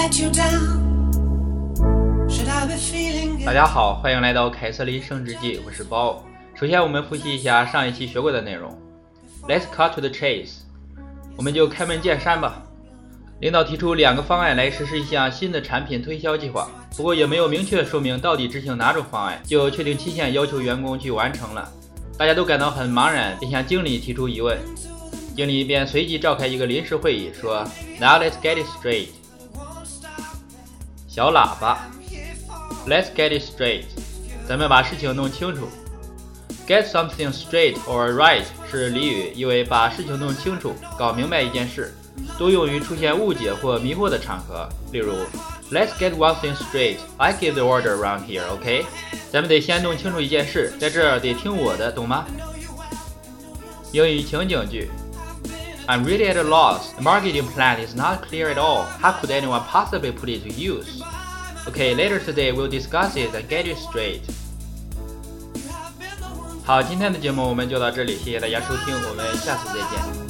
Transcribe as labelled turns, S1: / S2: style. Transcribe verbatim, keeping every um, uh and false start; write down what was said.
S1: 大家好，欢迎来到凯瑟琳升职记，我是包。首先我们复习一下上一期学过的内容。 Let's cut to the chase， 我们就开门见山吧。领导提出两个方案来实施一项新的产品推销计划，不过也没有明确说明到底执行哪种方案，就确定期限要求员工去完成了。大家都感到很茫然，便向经理提出疑问。经理便随即召开一个临时会议，说 Now let's get it straight。 小喇叭 Let's get it straight， 咱们把事情弄清楚。 Get something straight or right 是俚语，意为把事情弄清楚，搞明白一件事，多用于出现误解或迷惑的场合。例如 Let's get one thing straight, I give the order around here, OK？ 咱们得先弄清楚一件事，在这儿得听我的，懂吗？英语情景句 I'm really at a loss. The marketing plan is not clear at all. How could anyone possibly put it to use? Okay, later today we'll discuss it and get it straight. 好，今天的节目我们就到这里，谢谢大家收听，我们下次再见。